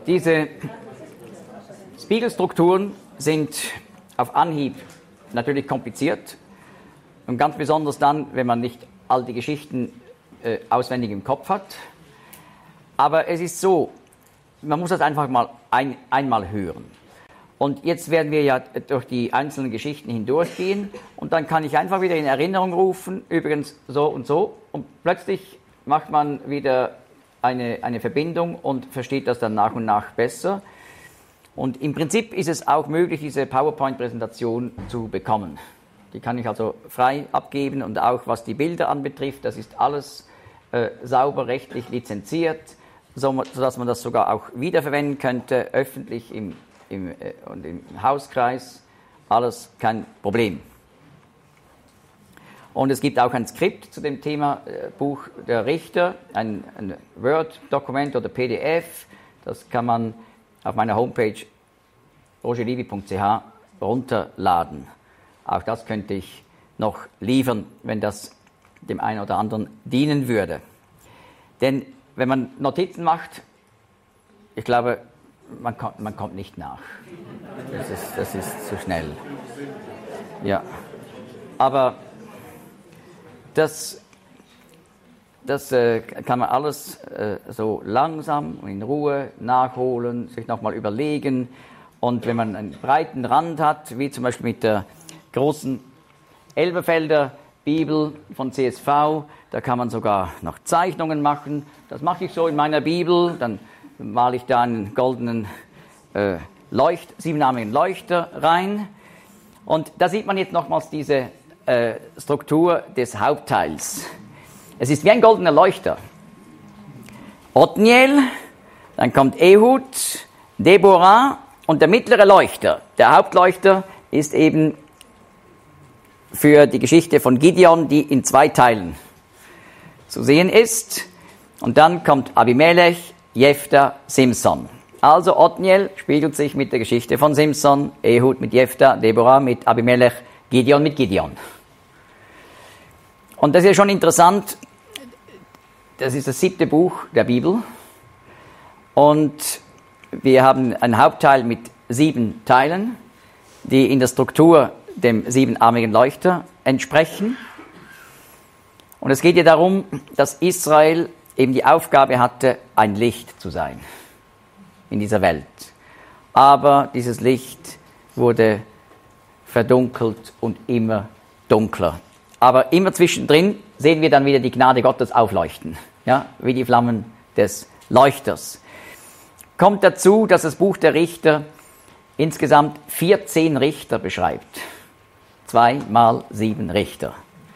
Diese Spiegelstrukturen sind auf Anhieb natürlich kompliziert und ganz besonders dann, wenn man nicht all die Geschichten auswendig im Kopf hat. Aber es ist so, man muss das einfach mal einmal hören. Und jetzt werden wir ja durch die einzelnen Geschichten hindurchgehen und dann kann ich einfach wieder in Erinnerung rufen, übrigens so und plötzlich macht man wieder eine Verbindung und versteht das dann nach und nach besser. Und im Prinzip ist es auch möglich, diese PowerPoint-Präsentation zu bekommen. Die kann ich also frei abgeben und auch was die Bilder anbetrifft, das ist alles sauber rechtlich lizenziert, sodass man das sogar auch wiederverwenden könnte, öffentlich und im Hauskreis, alles kein Problem. Und es gibt auch ein Skript zu dem Thema Buch der Richter, ein Word-Dokument oder PDF, das kann man auf meiner Homepage rogerlivi.ch runterladen. Auch das könnte ich noch liefern, wenn das dem einen oder anderen dienen würde. Denn wenn man Notizen macht, ich glaube, man kommt nicht nach. Das ist zu schnell. Ja. Aber das kann man alles so langsam und in Ruhe nachholen, sich nochmal überlegen. Und wenn man einen breiten Rand hat, wie zum Beispiel mit der großen Elberfelder Bibel von CSV, da kann man sogar noch Zeichnungen machen. Das mache ich so in meiner Bibel, dann male ich da einen goldenen siebenarmigen Leuchter rein. Und da sieht man jetzt nochmals diese Struktur des Hauptteils. Es ist wie ein goldener Leuchter. Othniel, dann kommt Ehud, Deborah und der mittlere Leuchter. Der Hauptleuchter ist eben für die Geschichte von Gideon, die in 2 Teilen zu sehen ist. Und dann kommt Abimelech, Jephthah, Simson. Also Othniel spiegelt sich mit der Geschichte von Simson, Ehud mit Jephthah, Deborah mit Abimelech, Gideon mit Gideon. Und das ist ja schon interessant, das ist das 7. Buch der Bibel und wir haben einen Hauptteil mit 7 Teilen, die in der Struktur dem 7-armigen Leuchter entsprechen. Und es geht ja darum, dass Israel eben die Aufgabe hatte, ein Licht zu sein in dieser Welt. Aber dieses Licht wurde verdunkelt und immer dunkler. Aber immer zwischendrin sehen wir dann wieder die Gnade Gottes aufleuchten, ja, wie die Flammen des Leuchters. Kommt dazu, dass das Buch der Richter insgesamt 14 Richter beschreibt. 2 mal 7 Richter.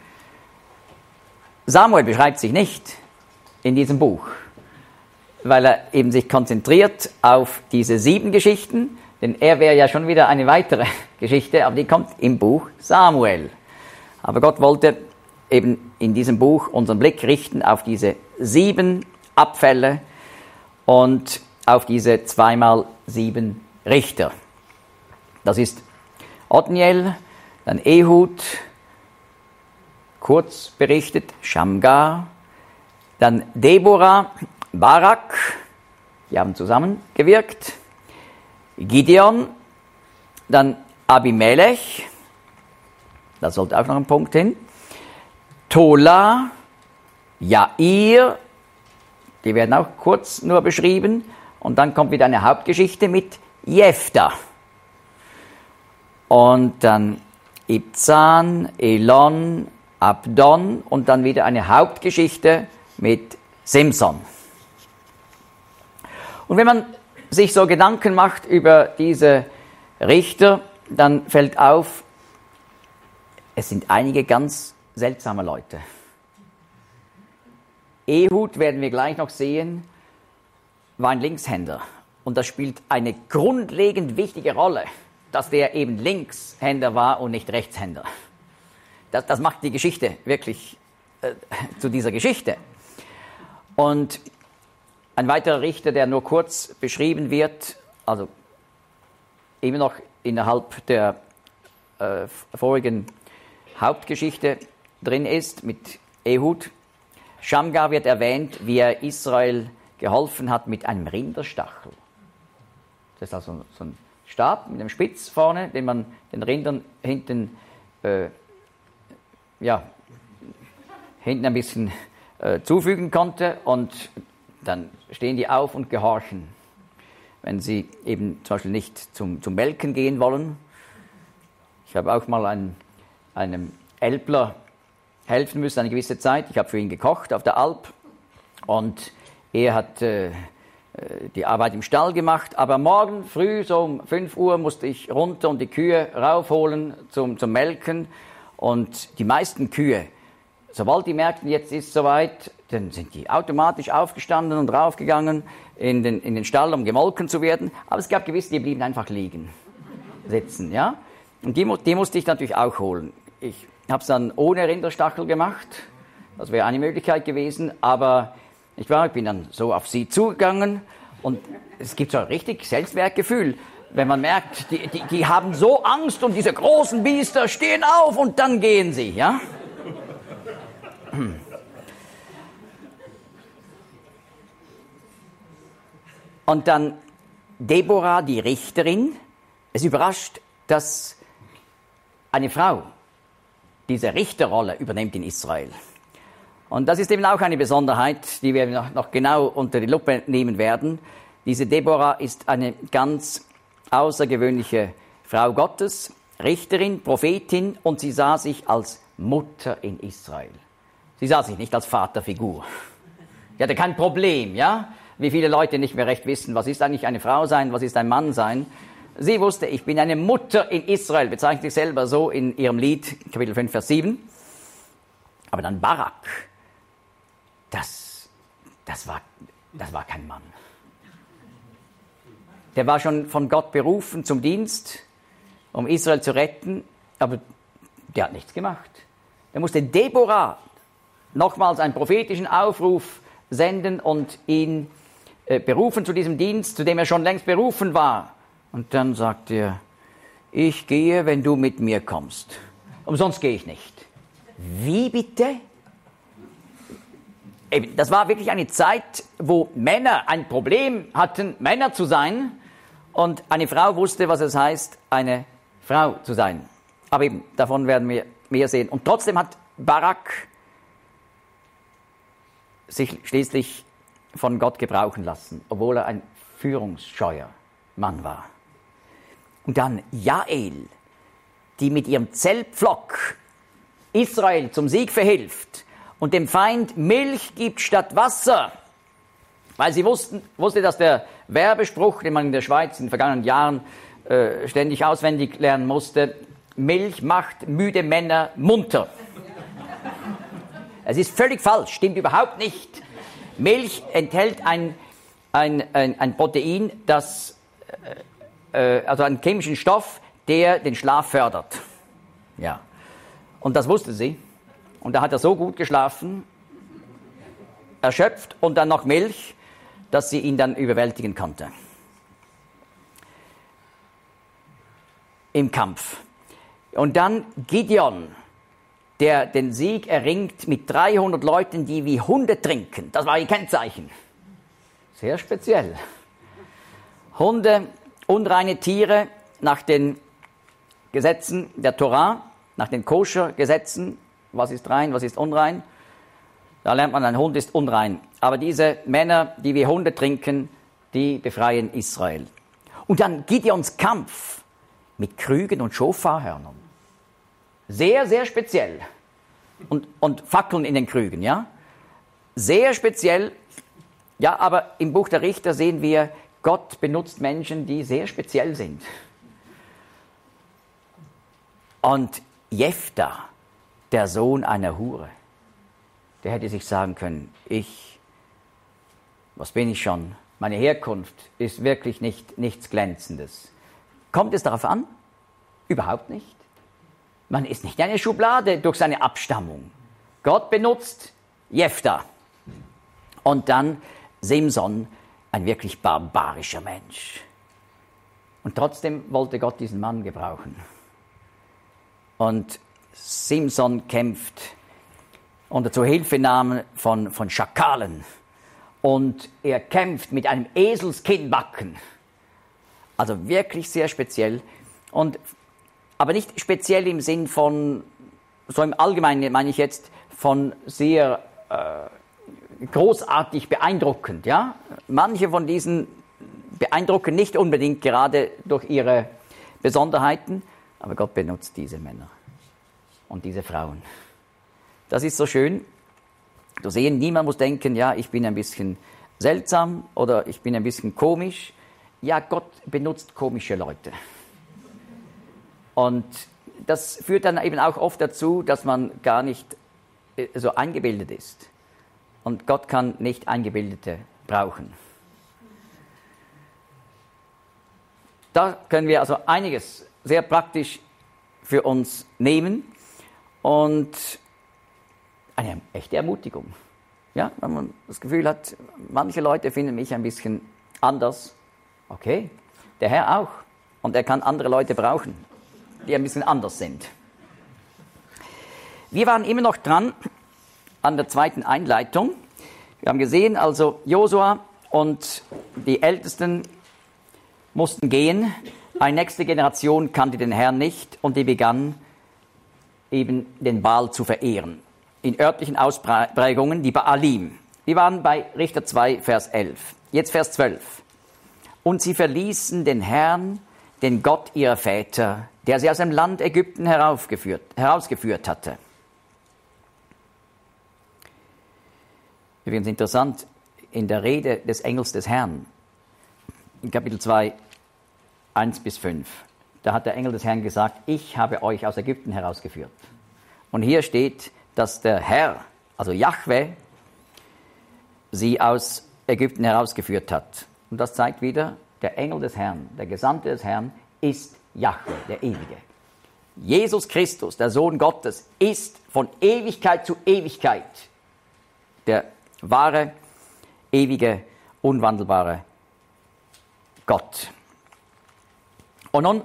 Samuel beschreibt sich nicht in diesem Buch, weil er eben sich konzentriert auf diese 7 Geschichten, denn er wäre ja schon wieder eine weitere Geschichte, aber die kommt im Buch Samuel. Aber Gott wollte eben in diesem Buch unseren Blick richten auf diese 7 Abfälle und auf diese 2 mal 7 Richter. Das ist Othniel, dann Ehud, kurz berichtet, Shamgar, dann Deborah, Barak, die haben zusammengewirkt, Gideon, dann Abimelech, da sollte auch noch ein Punkt hin, Tola, Jair, die werden auch kurz nur beschrieben, und dann kommt wieder eine Hauptgeschichte mit Jephthah. Und dann Ibzan, Elon, Abdon und dann wieder eine Hauptgeschichte mit Simson. Und wenn man sich so Gedanken macht über diese Richter, dann fällt auf, es sind einige ganz seltsame Leute. Ehud, werden wir gleich noch sehen, war ein Linkshänder. Und das spielt eine grundlegend wichtige Rolle, dass der eben Linkshänder war und nicht Rechtshänder. Das macht die Geschichte wirklich zu dieser Geschichte. Und ein weiterer Richter, der nur kurz beschrieben wird, also immer noch innerhalb der vorigen Hauptgeschichte drin ist, mit Ehud. Shamgar wird erwähnt, wie er Israel geholfen hat mit einem Rinderstachel. Das ist also so ein Stab mit einem Spitz vorne, den man den Rindern hinten ein bisschen zufügen konnte, und dann stehen die auf und gehorchen, wenn sie eben zum Beispiel nicht zum Melken gehen wollen. Ich habe auch mal einem Älpler helfen müssen eine gewisse Zeit. Ich habe für ihn gekocht auf der Alp, und er hat die Arbeit im Stall gemacht, aber morgen früh, so um 5 Uhr, musste ich runter und die Kühe raufholen zum Melken. Und die meisten Kühe, sobald die merkten, jetzt ist es soweit, dann sind die automatisch aufgestanden und raufgegangen in den Stall, um gemolken zu werden. Aber es gab gewisse, die blieben einfach liegen, sitzen, ja. Und die musste ich natürlich auch holen. Ich habe es dann ohne Rinderstachel gemacht. Das wäre eine Möglichkeit gewesen, aber ich bin dann so auf sie zugegangen, und es gibt so ein richtig Selbstwertgefühl, wenn man merkt, die haben so Angst, und diese großen Biester stehen auf und dann gehen sie, ja? Und dann Deborah, die Richterin. Es überrascht, dass eine Frau diese Richterrolle übernimmt in Israel. Und das ist eben auch eine Besonderheit, die wir noch genau unter die Lupe nehmen werden. Diese Deborah ist eine ganz außergewöhnliche Frau Gottes, Richterin, Prophetin, und sie sah sich als Mutter in Israel. Sie sah sich nicht als Vaterfigur. Sie hatte kein Problem, ja? Wie viele Leute nicht mehr recht wissen, was ist eigentlich eine Frau sein, was ist ein Mann sein. Sie wusste, ich bin eine Mutter in Israel, bezeichnet sich selber so in ihrem Lied, Kapitel 5, Vers 7. Aber dann Barak, das war kein Mann. Der war schon von Gott berufen zum Dienst, um Israel zu retten, aber der hat nichts gemacht. Er musste Deborah nochmals einen prophetischen Aufruf senden und ihn berufen zu diesem Dienst, zu dem er schon längst berufen war. Und dann sagt er, ich gehe, wenn du mit mir kommst. Umsonst gehe ich nicht. Wie bitte? Das war wirklich eine Zeit, wo Männer ein Problem hatten, Männer zu sein, und eine Frau wusste, was es heißt, eine Frau zu sein. Aber eben, davon werden wir mehr sehen. Und trotzdem hat Barak sich schließlich von Gott gebrauchen lassen, obwohl er ein führungsscheuer Mann war. Und dann Jael, die mit ihrem Zeltpflock Israel zum Sieg verhilft und dem Feind Milch gibt statt Wasser, weil sie wusste, dass der Werbespruch, den man in der Schweiz in den vergangenen Jahren ständig auswendig lernen musste, Milch macht müde Männer munter. Es ist völlig falsch, stimmt überhaupt nicht. Milch enthält ein Protein, also einen chemischen Stoff, der den Schlaf fördert. Ja. Und das wusste sie. Und da hat er so gut geschlafen, erschöpft, und dann noch Milch, dass sie ihn dann überwältigen konnte. Im Kampf. Und dann Gideon, der den Sieg erringt mit 300 Leuten, die wie Hunde trinken. Das war ihr Kennzeichen. Sehr speziell. Hunde, unreine Tiere nach den Gesetzen der Torah, nach den Koscher-Gesetzen. Was ist rein, was ist unrein? Da lernt man, ein Hund ist unrein. Aber diese Männer, die wie Hunde trinken, die befreien Israel. Und dann Gideons Kampf mit Krügen und Schofarhörnern. Sehr, sehr speziell. Und Fackeln in den Krügen, ja? Sehr speziell. Ja, aber im Buch der Richter sehen wir, Gott benutzt Menschen, die sehr speziell sind. Und Jephtha, der Sohn einer Hure, der hätte sich sagen können, was bin ich schon? Meine Herkunft ist wirklich nichts Glänzendes. Kommt es darauf an? Überhaupt nicht. Man ist nicht eine Schublade durch seine Abstammung. Gott benutzt Jephtha. Und dann Simson, ein wirklich barbarischer Mensch. Und trotzdem wollte Gott diesen Mann gebrauchen. Und Simson kämpft unter Zuhilfenahme von Schakalen. Und er kämpft mit einem Eselskinnbacken. Also wirklich sehr speziell. Aber nicht speziell im Sinn von, so im Allgemeinen meine ich jetzt, von sehr großartig beeindruckend. Ja? Manche von diesen beeindrucken nicht unbedingt gerade durch ihre Besonderheiten, aber Gott benutzt diese Männer und diese Frauen. Das ist so schön zu sehen. Niemand muss denken, ja, ich bin ein bisschen seltsam oder ich bin ein bisschen komisch. Ja, Gott benutzt komische Leute. Und das führt dann eben auch oft dazu, dass man gar nicht so eingebildet ist. Und Gott kann nicht Eingebildete brauchen. Da können wir also einiges sehr praktisch für uns nehmen und eine echte Ermutigung. Ja, wenn man das Gefühl hat, manche Leute finden mich ein bisschen anders. Okay, der Herr auch. Und er kann andere Leute brauchen, die ein bisschen anders sind. Wir waren immer noch dran an der zweiten Einleitung. Wir haben gesehen, also Josua und die Ältesten mussten gehen. Eine nächste Generation kannte den Herrn nicht und die begann eben den Baal zu verehren. In örtlichen Ausprägungen die Baalim. Wir waren bei Richter 2, Vers 11. Jetzt Vers 12. Und sie verließen den Herrn, den Gott ihrer Väter, der sie aus dem Land Ägypten herausgeführt hatte. Übrigens interessant, in der Rede des Engels des Herrn, in Kapitel 2, 1-5, da hat der Engel des Herrn gesagt, ich habe euch aus Ägypten herausgeführt. Und hier steht, dass der Herr, also Jahwe, sie aus Ägypten herausgeführt hat. Und das zeigt wieder, der Engel des Herrn, der Gesandte des Herrn, ist Jahwe, der Ewige. Jesus Christus, der Sohn Gottes, ist von Ewigkeit zu Ewigkeit der wahre, ewige, unwandelbare Gott. Und nun,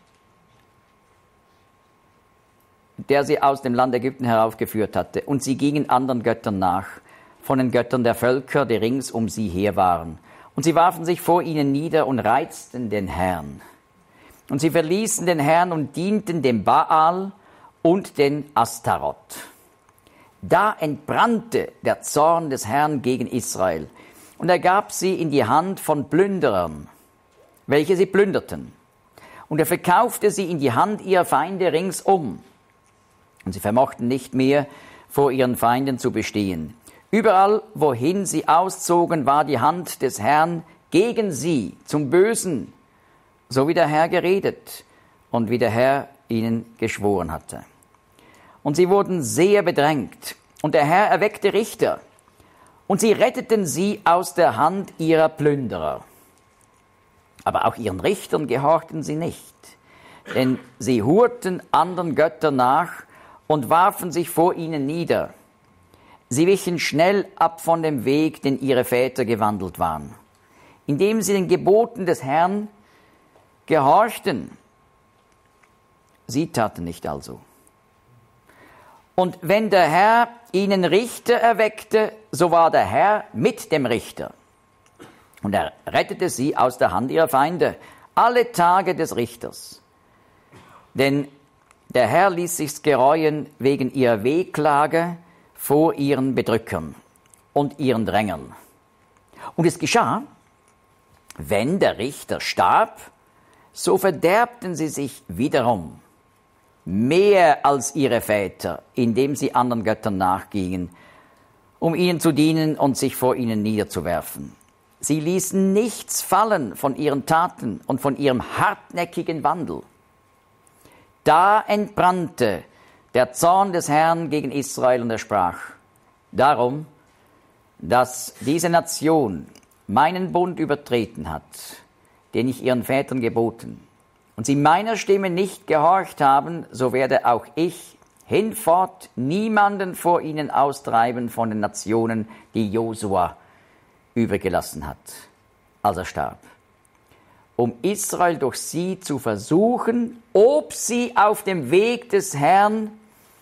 der sie aus dem Land Ägypten heraufgeführt hatte, und sie gingen anderen Göttern nach, von den Göttern der Völker, die rings um sie her waren. Und sie warfen sich vor ihnen nieder und reizten den Herrn. Und sie verließen den Herrn und dienten dem Baal und den Astaroth. Da entbrannte der Zorn des Herrn gegen Israel, und er gab sie in die Hand von Plünderern, welche sie plünderten. Und er verkaufte sie in die Hand ihrer Feinde ringsum. Und sie vermochten nicht mehr, vor ihren Feinden zu bestehen. Überall, wohin sie auszogen, war die Hand des Herrn gegen sie zum Bösen, so wie der Herr geredet und wie der Herr ihnen geschworen hatte. Und sie wurden sehr bedrängt, und der Herr erweckte Richter, und sie retteten sie aus der Hand ihrer Plünderer. Aber auch ihren Richtern gehorchten sie nicht, denn sie hurten anderen Göttern nach und warfen sich vor ihnen nieder. Sie wichen schnell ab von dem Weg, den ihre Väter gewandelt waren, indem sie den Geboten des Herrn gehorchten. Sie taten nicht also. Und wenn der Herr ihnen Richter erweckte, so war der Herr mit dem Richter. Und er rettete sie aus der Hand ihrer Feinde, alle Tage des Richters. Denn der Herr ließ sich's gereuen wegen ihrer Wehklage vor ihren Bedrückern und ihren Drängern. Und es geschah, wenn der Richter starb, so verderbten sie sich wiederum mehr als ihre Väter, indem sie anderen Göttern nachgingen, um ihnen zu dienen und sich vor ihnen niederzuwerfen. Sie ließen nichts fallen von ihren Taten und von ihrem hartnäckigen Wandel. Da entbrannte der Zorn des Herrn gegen Israel, und er sprach: Darum, dass diese Nation meinen Bund übertreten hat, den ich ihren Vätern geboten, und sie meiner Stimme nicht gehorcht haben, so werde auch ich hinfort niemanden vor ihnen austreiben von den Nationen, die Josua übergelassen hat, als er starb, um Israel durch sie zu versuchen, ob sie auf den Weg des Herrn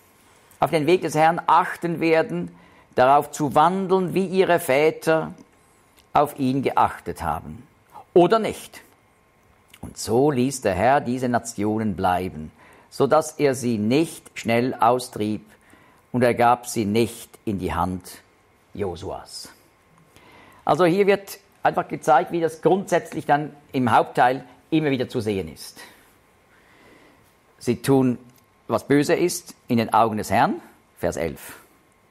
achten werden, darauf zu wandeln, wie ihre Väter auf ihn geachtet haben, oder nicht. Und so ließ der Herr diese Nationen bleiben, so dass er sie nicht schnell austrieb, und er gab sie nicht in die Hand Josuas. Also hier wird einfach gezeigt, wie das grundsätzlich dann im Hauptteil immer wieder zu sehen ist. Sie tun, was böse ist, in den Augen des Herrn, Vers 11.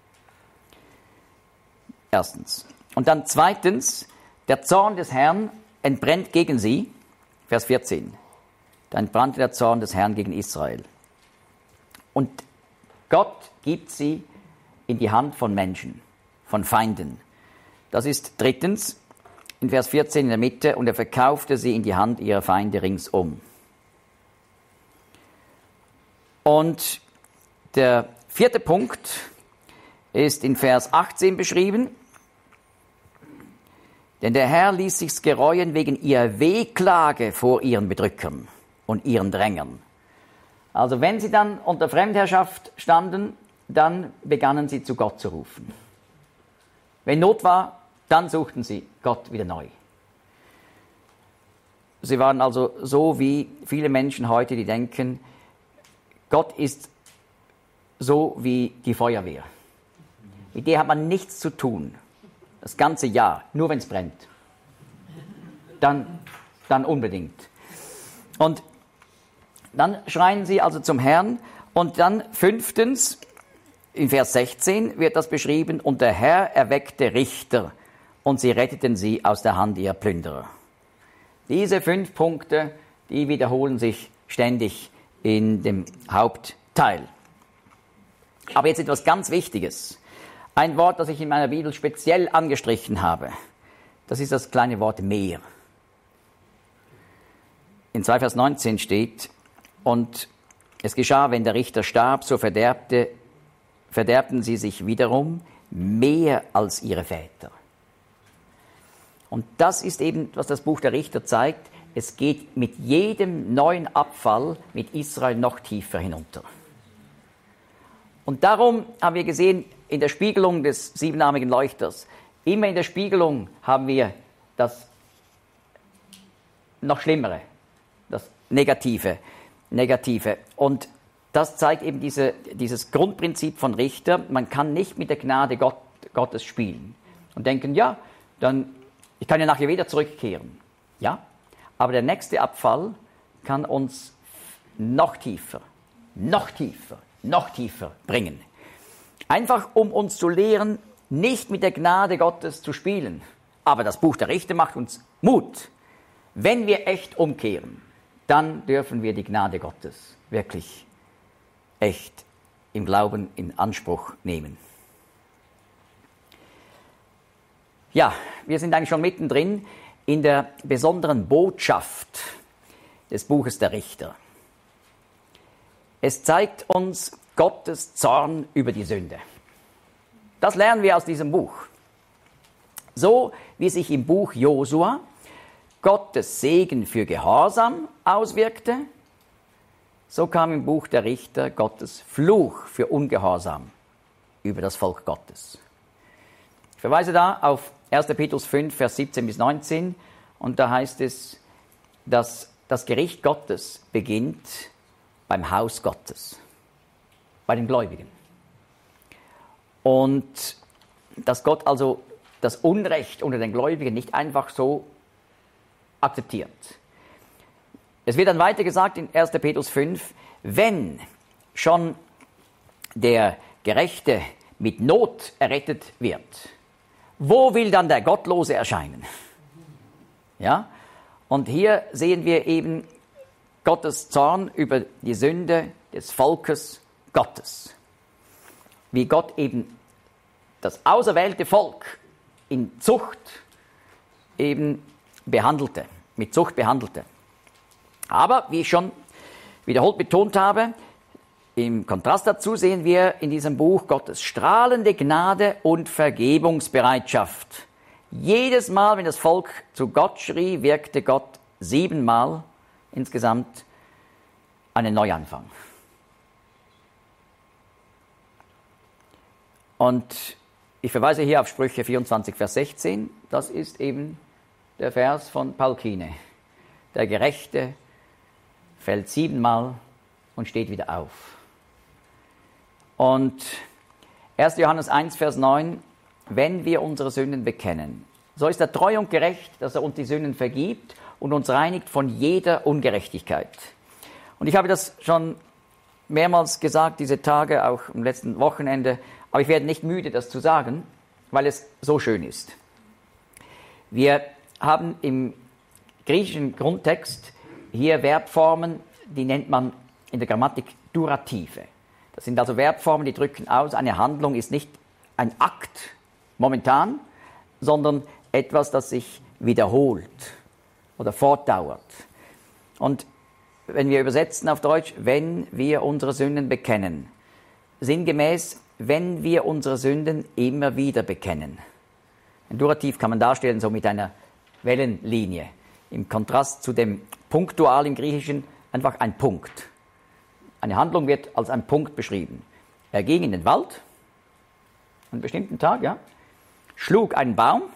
Erstens. Und dann zweitens, der Zorn des Herrn entbrennt gegen sie, Vers 14. Da entbrannte der Zorn des Herrn gegen Israel. Und Gott gibt sie in die Hand von Menschen, von Feinden. Das ist drittens, in Vers 14 in der Mitte, und er verkaufte sie in die Hand ihrer Feinde ringsum. Und der vierte Punkt ist in Vers 18 beschrieben. Denn der Herr ließ sich's gereuen wegen ihrer Wehklage vor ihren Bedrückern und ihren Drängern. Also wenn sie dann unter Fremdherrschaft standen, dann begannen sie zu Gott zu rufen. Wenn Not war, dann suchten sie Gott wieder neu. Sie waren also so wie viele Menschen heute, die denken, Gott ist so wie die Feuerwehr. Mit der hat man nichts zu tun. Das ganze Jahr, nur wenn es brennt. Dann unbedingt. Und dann schreien sie also zum Herrn. Und dann fünftens, in Vers 16 wird das beschrieben, und der Herr erweckte Richter, und sie retteten sie aus der Hand ihrer Plünderer. Diese 5 Punkte, die wiederholen sich ständig in dem Hauptteil. Aber jetzt etwas ganz Wichtiges. Ein Wort, das ich in meiner Bibel speziell angestrichen habe. Das ist das kleine Wort mehr. In 2 Vers 19 steht, und es geschah, wenn der Richter starb, so verderbten sie sich wiederum mehr als ihre Väter. Und das ist eben, was das Buch der Richter zeigt. Es geht mit jedem neuen Abfall mit Israel noch tiefer hinunter. Und darum haben wir gesehen, in der Spiegelung des siebenarmigen Leuchters, immer in der Spiegelung haben wir das noch Schlimmere, das Negative. Und das zeigt eben dieses Grundprinzip von Richter. Man kann nicht mit der Gnade Gottes spielen und denken, ja, dann ich kann ja nachher wieder zurückkehren. Ja, aber der nächste Abfall kann uns noch tiefer bringen. Einfach um uns zu lehren, nicht mit der Gnade Gottes zu spielen. Aber das Buch der Richter macht uns Mut. Wenn wir echt umkehren, dann dürfen wir die Gnade Gottes wirklich echt im Glauben in Anspruch nehmen. Ja, wir sind eigentlich schon mittendrin in der besonderen Botschaft des Buches der Richter. Es zeigt uns Gottes Zorn über die Sünde. Das lernen wir aus diesem Buch. So wie sich im Buch Josua Gottes Segen für Gehorsam auswirkte, so kam im Buch der Richter Gottes Fluch für Ungehorsam über das Volk Gottes. Ich verweise da auf 1. Petrus 5, Vers 17 bis 19, und da heißt es, dass das Gericht Gottes beginnt beim Haus Gottes, bei den Gläubigen. Und dass Gott also das Unrecht unter den Gläubigen nicht einfach so akzeptiert. Es wird dann weiter gesagt in 1. Petrus 5, wenn schon der Gerechte mit Not errettet wird, wo will dann der Gottlose erscheinen? Ja? Und hier sehen wir eben Gottes Zorn über die Sünde des Volkes Gottes. Wie Gott eben das auserwählte Volk in Zucht eben behandelte, mit Zucht behandelte. Aber, wie ich schon wiederholt betont habe, im Kontrast dazu sehen wir in diesem Buch Gottes strahlende Gnade und Vergebungsbereitschaft. Jedes Mal, wenn das Volk zu Gott schrie, wirkte Gott 7-mal insgesamt einen Neuanfang. Und ich verweise hier auf Sprüche 24, Vers 16. Das ist eben der Vers von Paul Kine. der Gerechte fällt 7-mal und steht wieder auf. Und 1. Johannes 1, Vers 9, wenn wir unsere Sünden bekennen, so ist er treu und gerecht, dass er uns die Sünden vergibt und uns reinigt von jeder Ungerechtigkeit. Und ich habe das schon mehrmals gesagt, diese Tage, auch am letzten Wochenende, aber ich werde nicht müde, das zu sagen, weil es so schön ist. Wir haben im griechischen Grundtext hier Verbformen, die nennt man in der Grammatik Durative. Das sind also Verbformen, die drücken aus, eine Handlung ist nicht ein Akt momentan, sondern etwas, das sich wiederholt oder fortdauert. Und wenn wir übersetzen auf Deutsch, wenn wir unsere Sünden bekennen, sinngemäß, wenn wir unsere Sünden immer wieder bekennen. Ein Durativ kann man darstellen so mit einer Wellenlinie. Im Kontrast zu dem Punktual im Griechischen einfach ein Punkt. Eine Handlung wird als ein Punkt beschrieben. Er ging in den Wald, einen bestimmten Tag, ja, schlug einen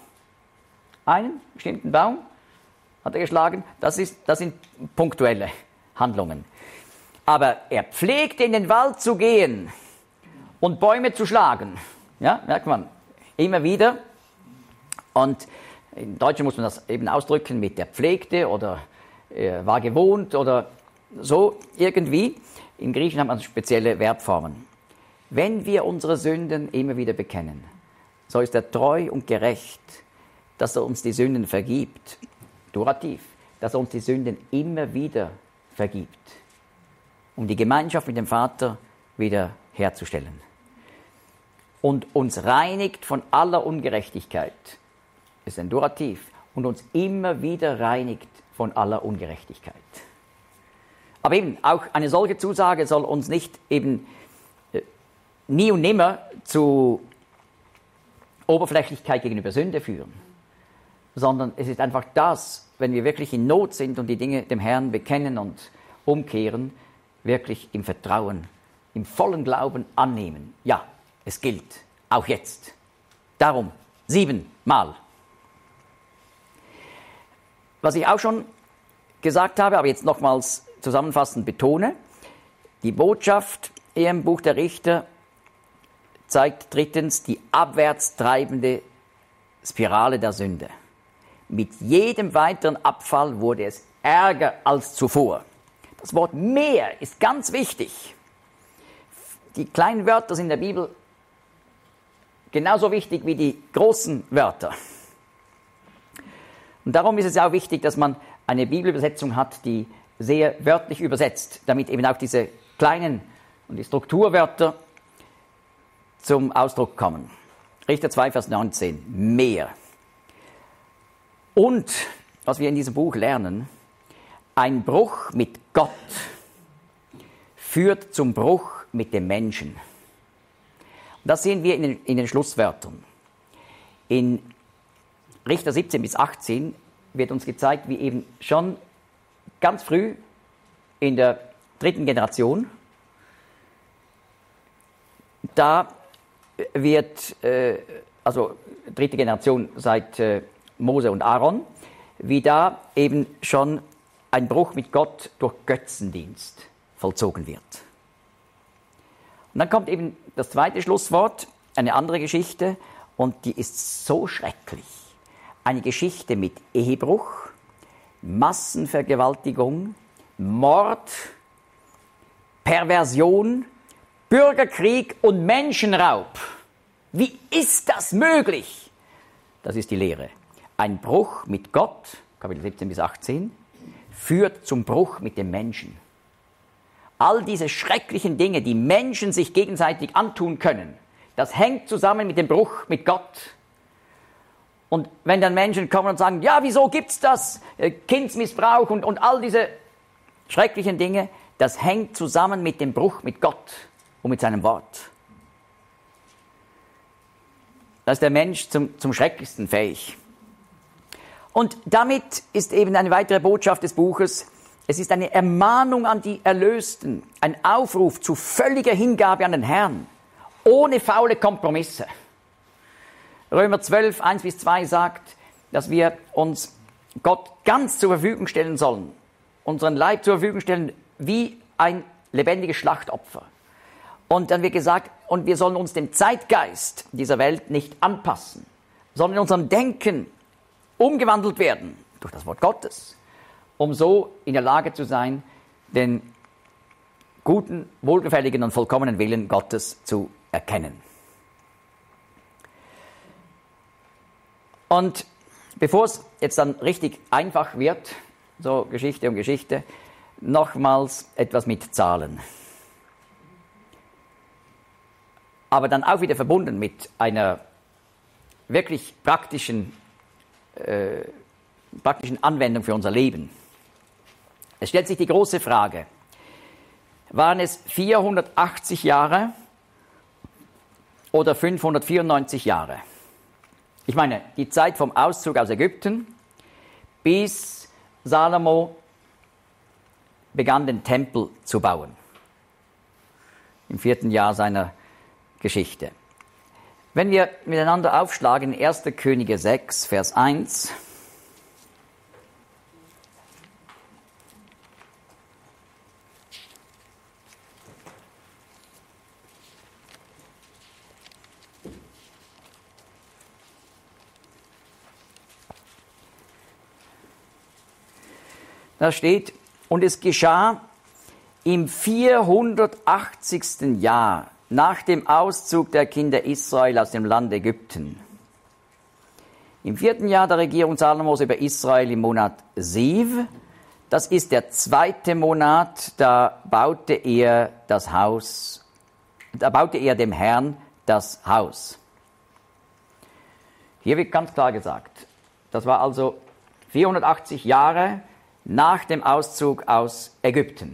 bestimmten Baum, hat er geschlagen. Das sind punktuelle Handlungen. Aber er pflegte in den Wald zu gehen und Bäume zu schlagen. Ja, merkt man, immer wieder. Und im Deutschen muss man das eben ausdrücken mit der pflegte oder war gewohnt oder so irgendwie. Im Griechischen hat man spezielle Verbformen. Wenn wir unsere Sünden immer wieder bekennen, so ist er treu und gerecht, dass er uns die Sünden vergibt. Durativ, dass er uns die Sünden immer wieder vergibt, um die Gemeinschaft mit dem Vater wieder herzustellen. Und uns reinigt von aller Ungerechtigkeit. Das ist ein Durativ. Und uns immer wieder reinigt von aller Ungerechtigkeit. Aber eben, auch eine solche Zusage soll uns nicht eben nie und nimmer zu Oberflächlichkeit gegenüber Sünde führen, sondern es ist einfach das, wenn wir wirklich in Not sind und die Dinge dem Herrn bekennen und umkehren, wirklich im Vertrauen, im vollen Glauben annehmen. Ja, es gilt, auch jetzt. Darum 7-mal. Was ich auch schon gesagt habe, aber jetzt nochmals zusammenfassend betone, die Botschaft im Buch der Richter zeigt drittens die abwärts treibende Spirale der Sünde. Mit jedem weiteren Abfall wurde es ärger als zuvor. Das Wort mehr ist ganz wichtig. Die kleinen Wörter sind in der Bibel genauso wichtig wie die großen Wörter. Und darum ist es auch wichtig, dass man eine Bibelübersetzung hat, die sehr wörtlich übersetzt, damit eben auch diese kleinen und die Strukturwörter zum Ausdruck kommen. Richter 2, Vers 19. Mehr. Und, was wir in diesem Buch lernen, ein Bruch mit Gott führt zum Bruch mit dem Menschen. Und das sehen wir in den Schlusswörtern. In Richter 17 bis 18 wird uns gezeigt, wie eben schon ganz früh in der 3. Generation, da wird, also 3. Generation seit Mose und Aaron, wie da eben schon ein Bruch mit Gott durch Götzendienst vollzogen wird. Und dann kommt eben das zweite Schlusswort, eine andere Geschichte, und die ist so schrecklich. Eine Geschichte mit Ehebruch, Massenvergewaltigung, Mord, Perversion, Bürgerkrieg und Menschenraub. Wie ist das möglich? Das ist die Lehre. Ein Bruch mit Gott, Kapitel 17 bis 18, führt zum Bruch mit dem Menschen. All diese schrecklichen Dinge, die Menschen sich gegenseitig antun können, das hängt zusammen mit dem Bruch mit Gott. Und wenn dann Menschen kommen und sagen, ja, wieso gibt's das? Kindsmissbrauch und all diese schrecklichen Dinge, das hängt zusammen mit dem Bruch mit Gott und mit seinem Wort. Da ist der Mensch zum Schrecklichsten fähig. Und damit ist eben eine weitere Botschaft des Buches, es ist eine Ermahnung an die Erlösten, ein Aufruf zu völliger Hingabe an den Herrn, ohne faule Kompromisse. Römer 12, 1 bis 2 sagt, dass wir uns Gott ganz zur Verfügung stellen sollen, unseren Leib zur Verfügung stellen, wie ein lebendiges Schlachtopfer. Und dann wird gesagt, und wir sollen uns dem Zeitgeist dieser Welt nicht anpassen, sondern in unserem Denken umgewandelt werden durch das Wort Gottes, um so in der Lage zu sein, den guten, wohlgefälligen und vollkommenen Willen Gottes zu erkennen. Und bevor es jetzt dann richtig einfach wird, so Geschichte um Geschichte, nochmals etwas mit Zahlen. Aber dann auch wieder verbunden mit einer wirklich praktischen Anwendung für unser Leben. Es stellt sich die große Frage, waren es 480 Jahre oder 594 Jahre? Ich meine, die Zeit vom Auszug aus Ägypten bis Salomo begann, den Tempel zu bauen. Im 4. Jahr seiner Geschichte. Wenn wir miteinander aufschlagen, 1. Könige 6, Vers 1. Da steht, und es geschah im 480. Jahr nach dem Auszug der Kinder Israel aus dem Land Ägypten. Im 4. Jahr der Regierung Salomos über Israel im Monat Siv, das ist der 2. Monat, da baute er dem Herrn das Haus. Hier wird ganz klar gesagt, das war also 480 Jahre nach dem Auszug aus Ägypten.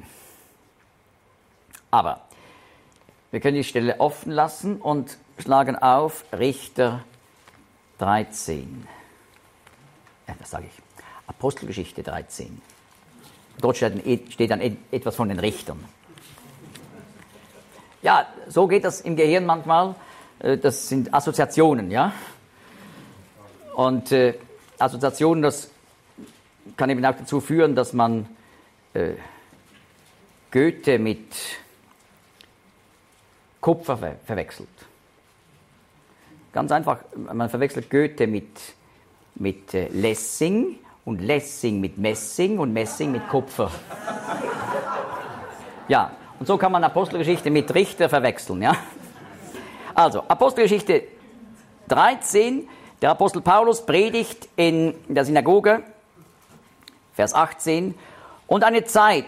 Aber wir können die Stelle offen lassen und schlagen auf Richter 13. Was sage ich? Apostelgeschichte 13. Dort steht dann etwas von den Richtern. Ja, so geht das im Gehirn manchmal. Das sind Assoziationen, ja. Und Assoziationen, das kann eben auch dazu führen, dass man Goethe mit Kupfer verwechselt. Ganz einfach, man verwechselt Goethe mit Lessing und Lessing mit Messing und Messing mit Kupfer. Ja, und so kann man Apostelgeschichte mit Richter verwechseln. Ja? Also, Apostelgeschichte 13, der Apostel Paulus predigt in der Synagoge, Vers 18, und eine Zeit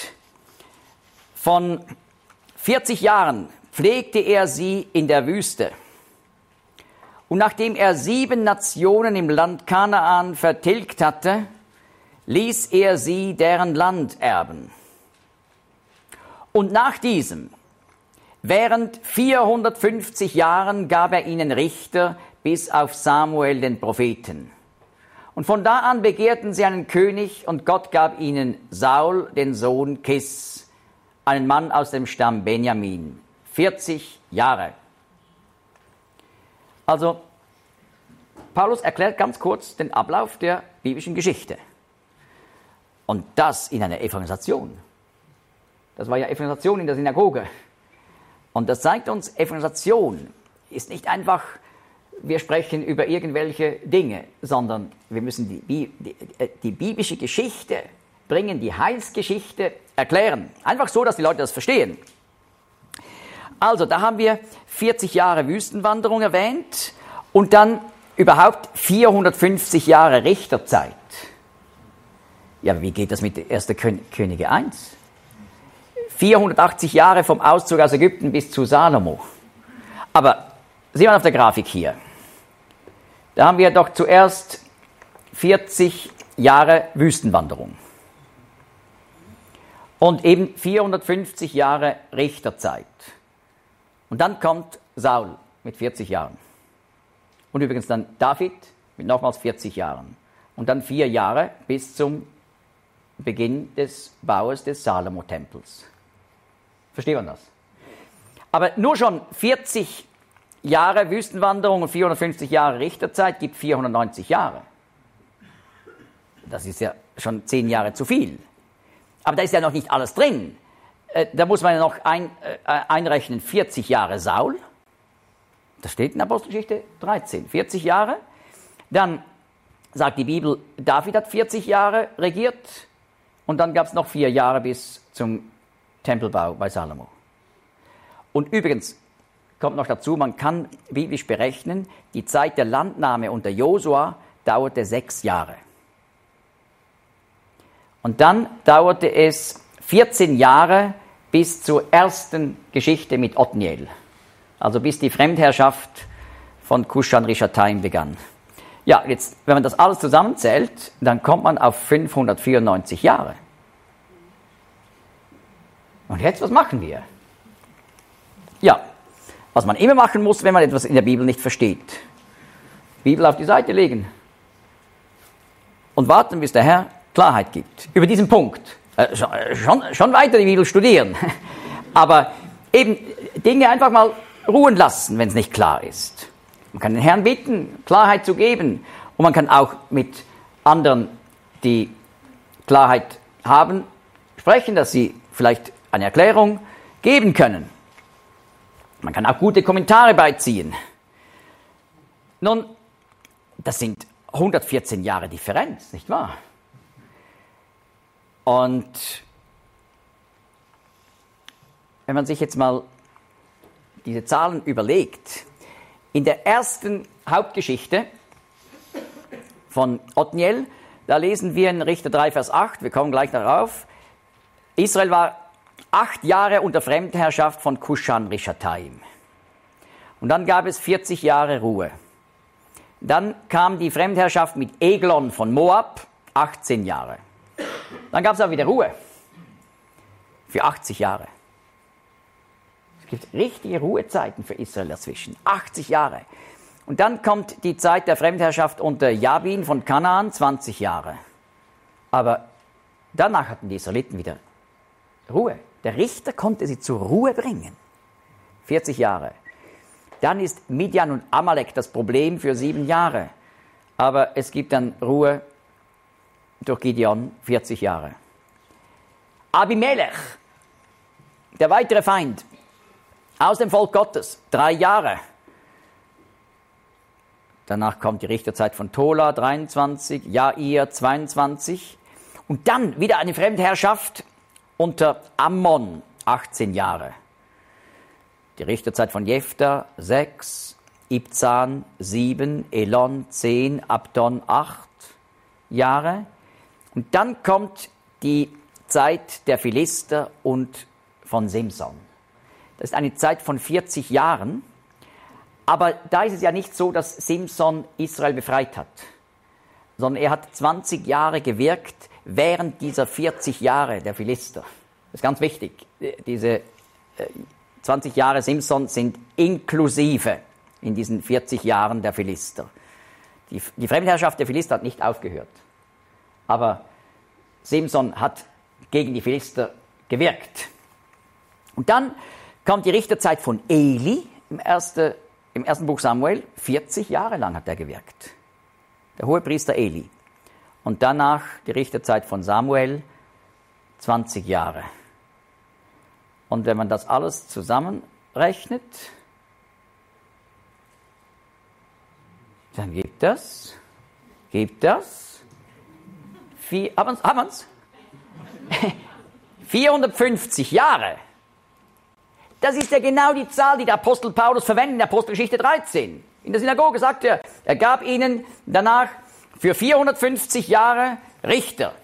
von 40 Jahren pflegte er sie in der Wüste. Und nachdem er 7 Nationen im Land Kanaan vertilgt hatte, ließ er sie deren Land erben. Und nach diesem, während 450 Jahren, gab er ihnen Richter bis auf Samuel den Propheten. Und von da an begehrten sie einen König, und Gott gab ihnen Saul, den Sohn Kis, einen Mann aus dem Stamm Benjamin. 40 Jahre. Also, Paulus erklärt ganz kurz den Ablauf der biblischen Geschichte. Und das in einer Evangelisation. Das war ja Evangelisation in der Synagoge. Und das zeigt uns, Evangelisation ist nicht einfach, wir sprechen über irgendwelche Dinge, sondern wir müssen die biblische Geschichte bringen, die Heilsgeschichte erklären. Einfach so, dass die Leute das verstehen. Also, da haben wir 40 Jahre Wüstenwanderung erwähnt und dann überhaupt 450 Jahre Richterzeit. Ja, wie geht das mit 1. Könige 1? 480 Jahre vom Auszug aus Ägypten bis zu Salomo. Aber sehen wir auf der Grafik hier. Da haben wir doch zuerst 40 Jahre Wüstenwanderung. Und eben 450 Jahre Richterzeit. Und dann kommt Saul mit 40 Jahren. Und übrigens dann David mit nochmals 40 Jahren. Und dann 4 Jahre bis zum Beginn des Baues des Salomo-Tempels. Versteht man das? Aber nur schon 40 Jahre Wüstenwanderung und 450 Jahre Richterzeit gibt 490 Jahre. das ist ja schon 10 Jahre zu viel. Aber da ist ja noch nicht alles drin. Da muss man ja noch einrechnen 40 Jahre Saul. Das steht in Apostelgeschichte 13. 40 Jahre. Dann sagt die Bibel, David hat 40 Jahre regiert. Und dann gab es noch 4 Jahre bis zum Tempelbau bei Salomo. Und übrigens kommt noch dazu, man kann biblisch berechnen, die Zeit der Landnahme unter Josua dauerte 6 Jahre. Und dann dauerte es 14 Jahre bis zur ersten Geschichte mit Othniel. Also bis die Fremdherrschaft von Kushan-Rishathaim begann. Ja, jetzt, wenn man das alles zusammenzählt, dann kommt man auf 594 Jahre. Und jetzt, was machen wir? Ja, was man immer machen muss, wenn man etwas in der Bibel nicht versteht. Bibel auf die Seite legen. Und warten, bis der Herr Klarheit gibt. Über diesen Punkt. Schon weiter die Bibel studieren. Aber eben Dinge einfach mal ruhen lassen, wenn es nicht klar ist. Man kann den Herrn bitten, Klarheit zu geben. Und man kann auch mit anderen, die Klarheit haben, sprechen, dass sie vielleicht eine Erklärung geben können. Man kann auch gute Kommentare beiziehen. Nun, das sind 114 Jahre Differenz, nicht wahr? Und wenn man sich jetzt mal diese Zahlen überlegt, in der ersten Hauptgeschichte von Othniel, da lesen wir in Richter 3, Vers 8, wir kommen gleich darauf, Israel war 8 Jahre unter Fremdherrschaft von Kushan-Rishathaim. Und dann gab es 40 Jahre Ruhe. Dann kam die Fremdherrschaft mit Eglon von Moab, 18 Jahre. Dann gab es auch wieder Ruhe für 80 Jahre. Es gibt richtige Ruhezeiten für Israel dazwischen, 80 Jahre. Und dann kommt die Zeit der Fremdherrschaft unter Jabin von Kanaan, 20 Jahre. Aber danach hatten die Israeliten wieder Ruhe. Der Richter konnte sie zur Ruhe bringen. 40 Jahre. Dann ist Midian und Amalek das Problem für 7 Jahre. Aber es gibt dann Ruhe durch Gideon, 40 Jahre. Abimelech, der weitere Feind, aus dem Volk Gottes, 3 Jahre. Danach kommt die Richterzeit von Tola, 23, Jair, 22. Und dann wieder eine Fremdherrschaft unter Ammon, 18 Jahre. Die Richterzeit von Jephtha, 6, Ibzan, 7, Elon, 10, Abdon, 8 Jahre. Und dann kommt die Zeit der Philister und von Simson. Das ist eine Zeit von 40 Jahren. Aber da ist es ja nicht so, dass Simson Israel befreit hat, sondern er hat 20 Jahre gewirkt während dieser 40 Jahre der Philister. Das ist ganz wichtig. Diese 20 Jahre Simson sind inklusive in diesen 40 Jahren der Philister. Die Fremdherrschaft der Philister hat nicht aufgehört. Aber Simson hat gegen die Philister gewirkt. Und dann kommt die Richterzeit von Eli im ersten Buch Samuel. 40 Jahre lang hat er gewirkt. Der Hohepriester Eli. Und danach die Richterzeit von Samuel, 20 Jahre. Und wenn man das alles zusammenrechnet, dann gibt das, haben wir's? 450 Jahre. Das ist ja genau die Zahl, die der Apostel Paulus verwendet in der Apostelgeschichte 13. In der Synagoge sagt er gab ihnen danach für 450 Jahre Richter.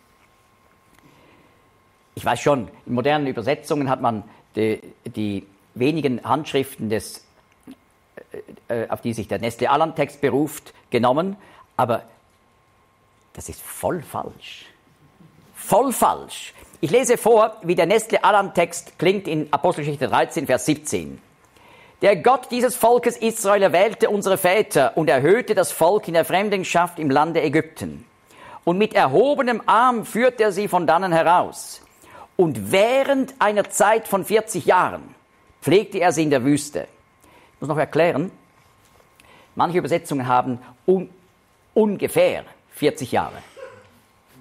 Ich weiß schon, in modernen Übersetzungen hat man die wenigen Handschriften, auf die sich der Nestle-Aland-Text beruft, genommen, aber das ist voll falsch. Voll falsch. Ich lese vor, wie der Nestle-Aland-Text klingt in Apostelgeschichte 13, Vers 17. Der Gott dieses Volkes Israel erwählte unsere Väter und erhöhte das Volk in der Fremdenschaft im Lande Ägypten. Und mit erhobenem Arm führte er sie von dannen heraus. Und während einer Zeit von 40 Jahren pflegte er sie in der Wüste. Ich muss noch erklären, manche Übersetzungen haben ungefähr 40 Jahre.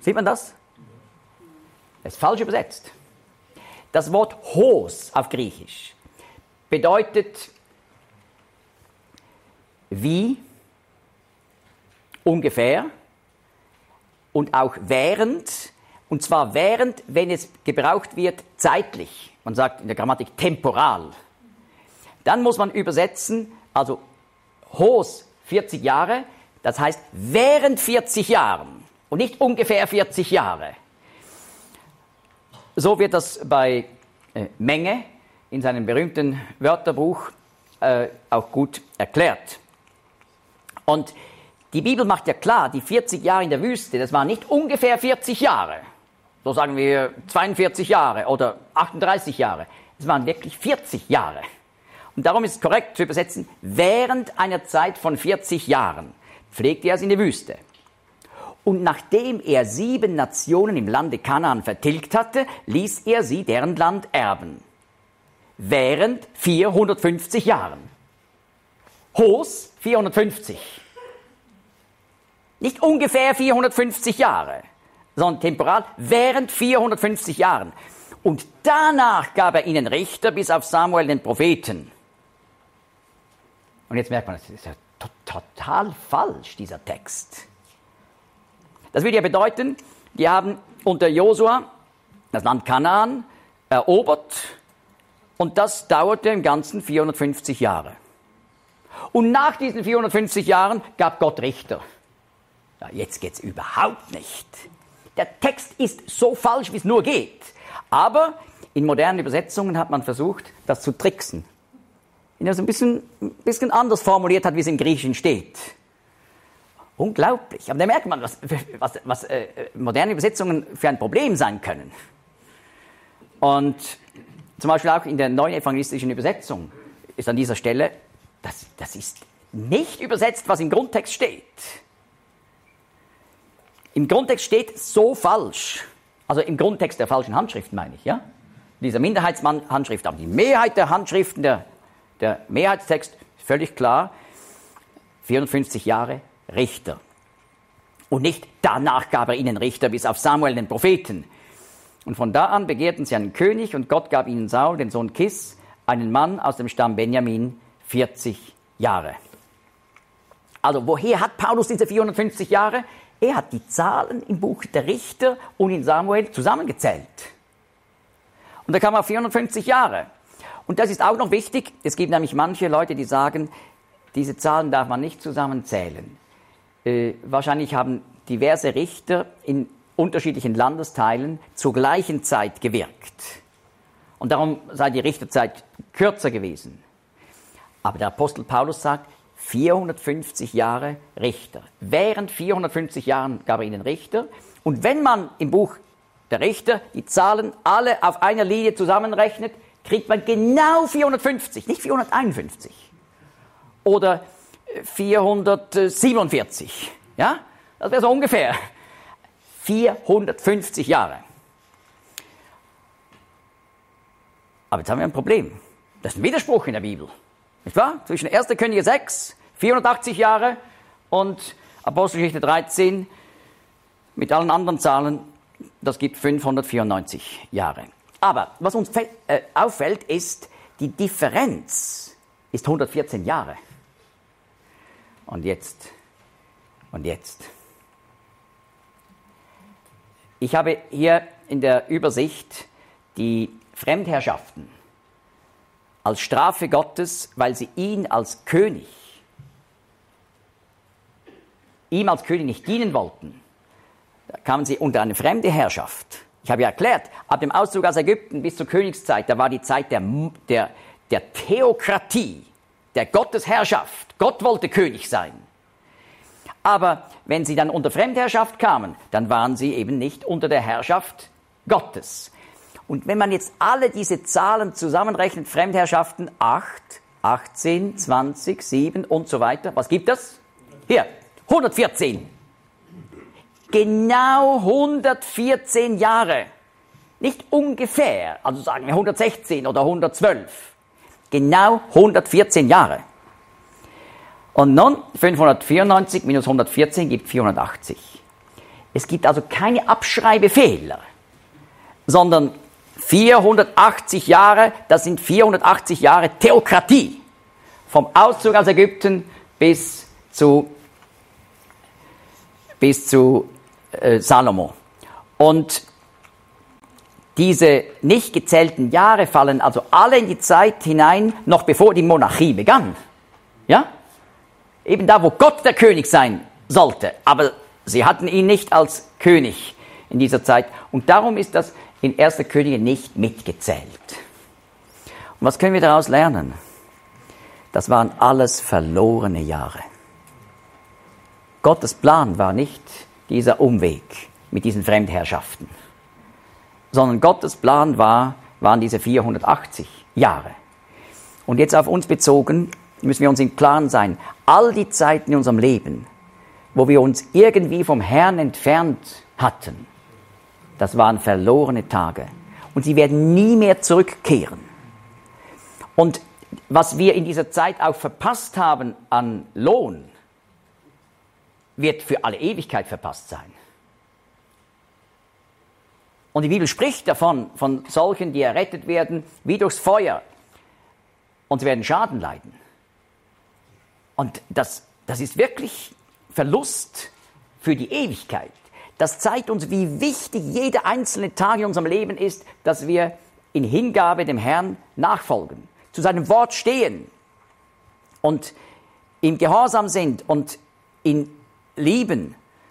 Sieht man das? Das ist falsch übersetzt. Das Wort Hos auf Griechisch bedeutet wie, ungefähr und auch während, und zwar während, wenn es gebraucht wird, zeitlich. Man sagt in der Grammatik temporal. Dann muss man übersetzen, also Hos 40 Jahre, das heißt während 40 Jahren und nicht ungefähr 40 Jahre. So wird das bei Menge in seinem berühmten Wörterbuch auch gut erklärt. Und die Bibel macht ja klar, die 40 Jahre in der Wüste, das waren nicht ungefähr 40 Jahre. So sagen wir 42 Jahre oder 38 Jahre. Es waren wirklich 40 Jahre. Und darum ist es korrekt zu übersetzen, während einer Zeit von 40 Jahren pflegte er es in die Wüste. Und nachdem er 7 Nationen im Lande Kanaan vertilgt hatte, ließ er sie deren Land erben. Während 450 Jahren. Hos 450. Nicht ungefähr 450 Jahre, sondern temporal während 450 Jahren. Und danach gab er ihnen Richter bis auf Samuel den Propheten. Und jetzt merkt man, das ist ja total falsch, dieser Text. Das würde ja bedeuten, die haben unter Josua das Land Kanaan erobert und das dauerte im Ganzen 450 Jahre. Und nach diesen 450 Jahren gab Gott Richter. Ja, jetzt geht's überhaupt nicht. Der Text ist so falsch, wie es nur geht. Aber in modernen Übersetzungen hat man versucht, das zu tricksen. Indem er es ein bisschen anders formuliert hat, wie es im Griechischen steht. Unglaublich. Aber da merkt man, was moderne Übersetzungen für ein Problem sein können. Und zum Beispiel auch in der neuen evangelistischen Übersetzung ist an dieser Stelle, das ist nicht übersetzt, was im Grundtext steht. Im Grundtext steht so falsch. Also im Grundtext der falschen Handschrift meine ich, ja? Dieser Minderheitshandschrift. Aber die Mehrheit der Handschriften, der Mehrheitstext ist völlig klar. 450 Jahre Richter. Und nicht danach gab er ihnen Richter bis auf Samuel den Propheten. Und von da an begehrten sie einen König und Gott gab ihnen Saul, den Sohn Kis, einen Mann aus dem Stamm Benjamin, 40 Jahre. Also woher hat Paulus diese 450 Jahre? Er hat die Zahlen im Buch der Richter und in Samuel zusammengezählt. Und da kam er auf 450 Jahre. Und das ist auch noch wichtig. Es gibt nämlich manche Leute, die sagen, diese Zahlen darf man nicht zusammenzählen. Wahrscheinlich haben diverse Richter in unterschiedlichen Landesteilen zur gleichen Zeit gewirkt. Und darum sei die Richterzeit kürzer gewesen. Aber der Apostel Paulus sagt, 450 Jahre Richter. Während 450 Jahren gab er ihnen Richter. Und wenn man im Buch der Richter die Zahlen alle auf einer Linie zusammenrechnet, kriegt man genau 450, nicht 451. Oder 447. Ja? Das wäre so ungefähr 450 Jahre. Aber jetzt haben wir ein Problem. Das ist ein Widerspruch in der Bibel. Nicht wahr? Zwischen 1. Könige 6, 480 Jahre und Apostelgeschichte 13 mit allen anderen Zahlen, das gibt 594 Jahre. Aber was uns auffällt, ist, die Differenz ist 114 Jahre. Und jetzt. Ich habe hier in der Übersicht die Fremdherrschaften als Strafe Gottes, weil sie ihm als König nicht dienen wollten. Da kamen sie unter eine fremde Herrschaft. Ich habe ja erklärt, ab dem Auszug aus Ägypten bis zur Königszeit, da war die Zeit der Theokratie, der Gottesherrschaft. Gott wollte König sein. Aber wenn sie dann unter Fremdherrschaft kamen, dann waren sie eben nicht unter der Herrschaft Gottes. Und wenn man jetzt alle diese Zahlen zusammenrechnet, Fremdherrschaften 8, 18, 20, 7 und so weiter, was gibt das? Hier, 114. Genau 114 Jahre. Nicht ungefähr, also sagen wir 116 oder 112. Genau 114 Jahre. Und nun 594 minus 114 gibt 480. Es gibt also keine Abschreibefehler, sondern 480 Jahre, das sind 480 Jahre Theokratie. Vom Auszug aus Ägypten bis zu Salomo. Und diese nicht gezählten Jahre fallen also alle in die Zeit hinein, noch bevor die Monarchie begann. Ja? Eben da, wo Gott der König sein sollte. Aber sie hatten ihn nicht als König in dieser Zeit. Und darum ist das in 1. Könige nicht mitgezählt. Und was können wir daraus lernen? Das waren alles verlorene Jahre. Gottes Plan war nicht dieser Umweg mit diesen Fremdherrschaften, sondern Gottes Plan waren diese 480 Jahre. Und jetzt auf uns bezogen müssen wir uns im Klaren sein, all die Zeiten in unserem Leben, wo wir uns irgendwie vom Herrn entfernt hatten, das waren verlorene Tage. Und sie werden nie mehr zurückkehren. Und was wir in dieser Zeit auch verpasst haben an Lohn, wird für alle Ewigkeit verpasst sein. Und die Bibel spricht davon, von solchen, die errettet werden, wie durchs Feuer. Und sie werden Schaden leiden. Und das ist wirklich Verlust für die Ewigkeit. Das zeigt uns, wie wichtig jeder einzelne Tag in unserem Leben ist, dass wir in Hingabe dem Herrn nachfolgen, zu seinem Wort stehen und im Gehorsam sind und ihn lieben.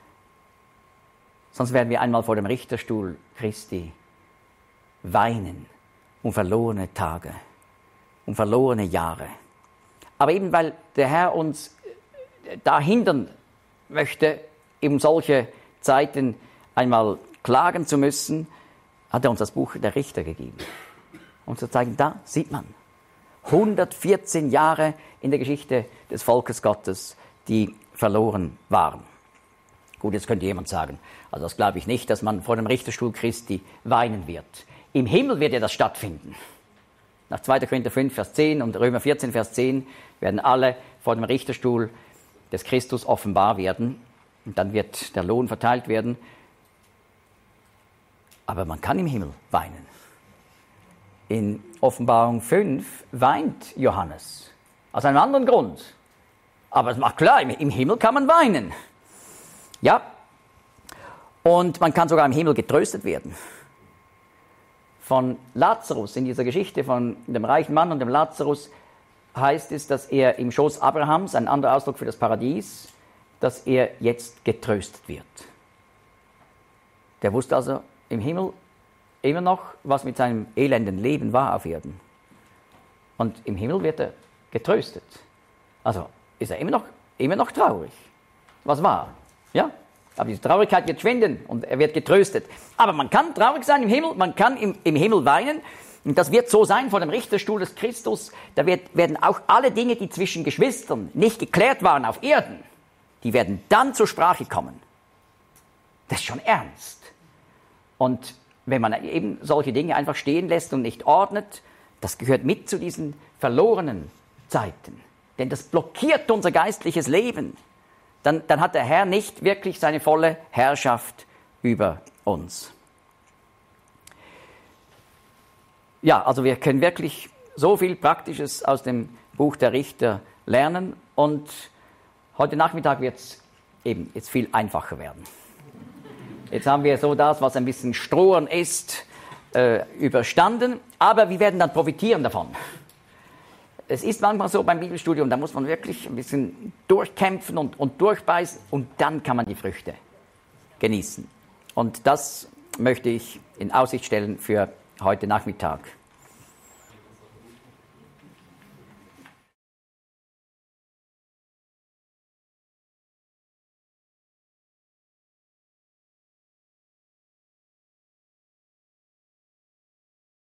Sonst werden wir einmal vor dem Richterstuhl Christi weinen um verlorene Tage, um verlorene Jahre. Aber eben weil der Herr uns da hindern möchte, eben solche Zeiten einmal klagen zu müssen, hat er uns das Buch der Richter gegeben. Um zu zeigen, da sieht man 114 Jahre in der Geschichte des Volkes Gottes, die verloren waren. Gut, jetzt könnte jemand sagen, also das glaube ich nicht, dass man vor dem Richterstuhl Christi weinen wird. Im Himmel wird ja das stattfinden. Nach 2. Korinther 5, Vers 10 und Römer 14, Vers 10 werden alle vor dem Richterstuhl des Christus offenbar werden. Und dann wird der Lohn verteilt werden. Aber man kann im Himmel weinen. In Offenbarung 5 weint Johannes. Aus einem anderen Grund. Aber es macht klar, im Himmel kann man weinen. Ja. Und man kann sogar im Himmel getröstet werden. Von Lazarus, in dieser Geschichte von dem reichen Mann und dem Lazarus, heißt es, dass er im Schoß Abrahams, ein anderer Ausdruck für das Paradies, dass er jetzt getröstet wird. Der wusste also im Himmel immer noch, was mit seinem elenden Leben war auf Erden. Und im Himmel wird er getröstet. Also ist er immer noch traurig. Was war? Ja? Aber diese Traurigkeit wird schwinden und er wird getröstet. Aber man kann traurig sein im Himmel, man kann im Himmel weinen. Und das wird so sein vor dem Richterstuhl des Christus. Da werden auch alle Dinge, die zwischen Geschwistern nicht geklärt waren auf Erden, die werden dann zur Sprache kommen. Das ist schon ernst. Und wenn man eben solche Dinge einfach stehen lässt und nicht ordnet, das gehört mit zu diesen verlorenen Zeiten. Denn das blockiert unser geistliches Leben. Dann hat der Herr nicht wirklich seine volle Herrschaft über uns. Ja, also wir können wirklich so viel Praktisches aus dem Buch der Richter lernen und heute Nachmittag wird es eben jetzt viel einfacher werden. Jetzt haben wir so das, was ein bisschen Strohern ist, überstanden, aber wir werden dann profitieren davon. Es ist manchmal so beim Bibelstudium, da muss man wirklich ein bisschen durchkämpfen und durchbeißen und dann kann man die Früchte genießen. Und das möchte ich in Aussicht stellen für heute Nachmittag.